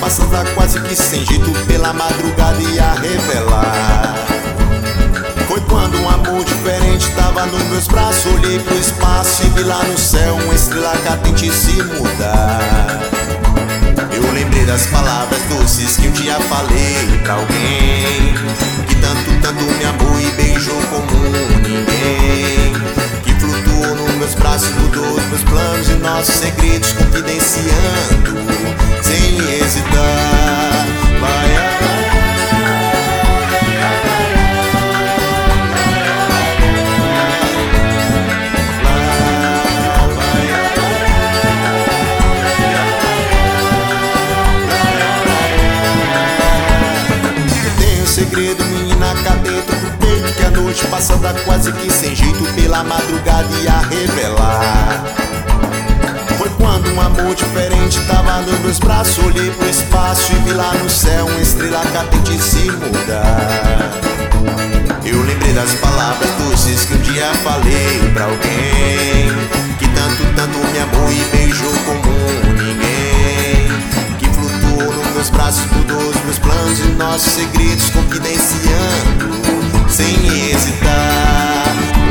passada quase que sem jeito, pela madrugada ia revelar. Foi quando um amor diferente tava nos meus braços. Olhei pro espaço e vi lá no céu uma estrela cadente se mudar. Eu lembrei das palavras doces que um dia falei pra alguém, que tanto me amou e beijou como ninguém, que flutuou nos meus braços, mudou os meus planos e nossos segredos, confidenciando sem hesitar. Segredo, menina, cá dentro do peito, que a noite passada quase que sem jeito, pela madrugada ia revelar. Foi quando um amor diferente tava nos meus braços. Olhei pro espaço e vi lá no céu uma estrela cadente se mudar. Eu lembrei das palavras doces que um dia falei pra alguém, que tanto me amou e beijou como ninguém, que flutuou nos meus braços, mudou os meus planos e nossos segredos, confidenciando sem hesitar.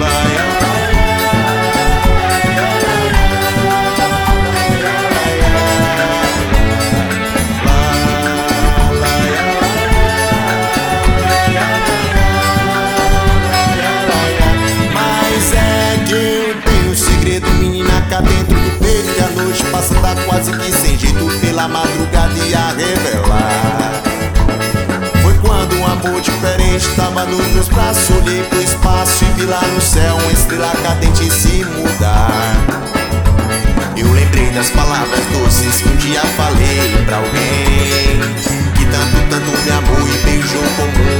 Mas é que eu tenho um segredo, menina, cá dentro do peito, que a noite passada quase que sem jeito, pela madrugada ia revelar. Foi quando um amor diferente tava nos meus braços. Olhei pro espaço e vi lá no céu uma estrela cadente se mudar. Eu lembrei das palavras doces que um dia falei pra alguém, que tanto me amou e beijou como